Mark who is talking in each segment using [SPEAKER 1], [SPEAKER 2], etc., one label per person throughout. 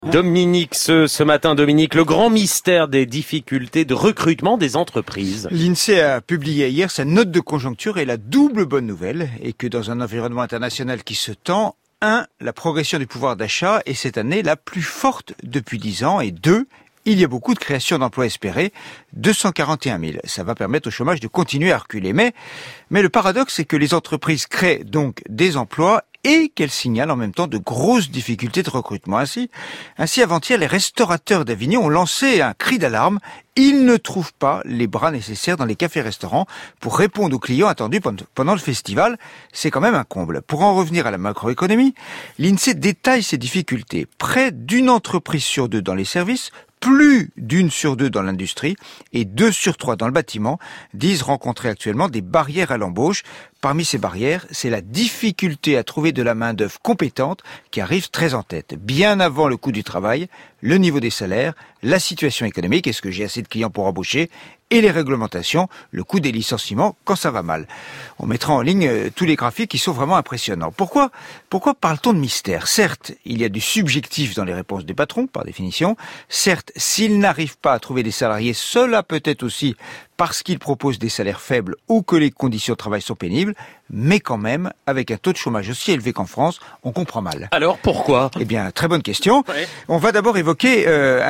[SPEAKER 1] Dominique, ce matin, Dominique, le grand mystère des difficultés de recrutement des entreprises.
[SPEAKER 2] L'INSEE a publié hier sa note de conjoncture et la double bonne nouvelle est que dans un environnement international qui se tend, 1. La progression du pouvoir d'achat est cette année la plus forte depuis 10 ans et 2. Il y a beaucoup de créations d'emplois espérées, 241 000. Ça va permettre au chômage de continuer à reculer. Mais le paradoxe, c'est que les entreprises créent donc des emplois et qu'elles signalent en même temps de grosses difficultés de recrutement. Ainsi, avant-hier, les restaurateurs d'Avignon ont lancé un cri d'alarme. Ils ne trouvent pas les bras nécessaires dans les cafés-restaurants pour répondre aux clients attendus pendant le festival. C'est quand même un comble. Pour en revenir à la macroéconomie, l'INSEE détaille ces difficultés. Près d'une entreprise sur 2 dans les services, plus d'1 sur 2 dans l'industrie et 2 sur 3 dans le bâtiment disent rencontrer actuellement des barrières à l'embauche. Parmi ces barrières, c'est la difficulté à trouver de la main-d'œuvre compétente qui arrive très en tête. Bien avant le coût du travail, le niveau des salaires, la situation économique, est-ce que j'ai assez de clients pour embaucher, et les réglementations, le coût des licenciements quand ça va mal. On mettra en ligne tous les graphiques qui sont vraiment impressionnants. Pourquoi parle-t-on de mystère? Certes, il y a du subjectif dans les réponses des patrons, par définition. Certes, s'ils n'arrivent pas à trouver des salariés, cela peut être aussi parce qu'ils proposent des salaires faibles ou que les conditions de travail sont pénibles, mais quand même, avec un taux de chômage aussi élevé qu'en France, on comprend mal.
[SPEAKER 1] Alors, pourquoi?
[SPEAKER 2] Eh bien, très bonne question.
[SPEAKER 1] Ouais.
[SPEAKER 2] On va d'abord évoquer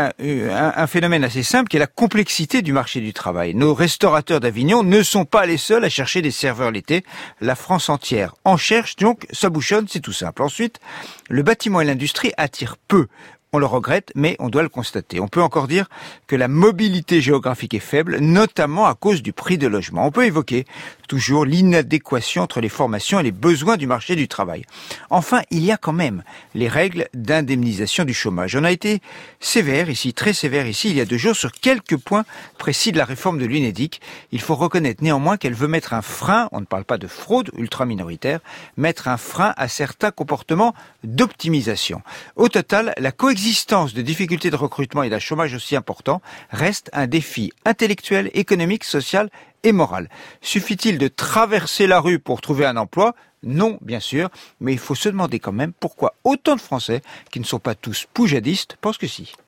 [SPEAKER 2] un phénomène assez simple qui est la complexité du marché du travail. Nos restaurateurs d'Avignon ne sont pas les seuls à chercher des serveurs l'été. La France entière en cherche, donc ça bouchonne, c'est tout simple. Ensuite, le bâtiment et l'industrie attirent peu. On le regrette, mais on doit le constater. On peut encore dire que la mobilité géographique est faible, notamment à cause du prix de logement. On peut évoquer toujours l'inadéquation entre les formations et les besoins du marché du travail. Enfin, il y a quand même les règles d'indemnisation du chômage. On a été sévère ici, très sévère ici, il y a 2 jours, sur quelques points précis de la réforme de l'UNEDIC. Il faut reconnaître néanmoins qu'elle veut mettre un frein, on ne parle pas de fraude ultra-minoritaire, mettre un frein à certains comportements d'optimisation. Au total, la coexistence de difficultés de recrutement et d'un chômage aussi important reste un défi intellectuel, économique, social et moral. Suffit-il de traverser la rue pour trouver un emploi? Non, bien sûr, mais il faut se demander quand même pourquoi autant de Français, qui ne sont pas tous poujadistes, pensent que si.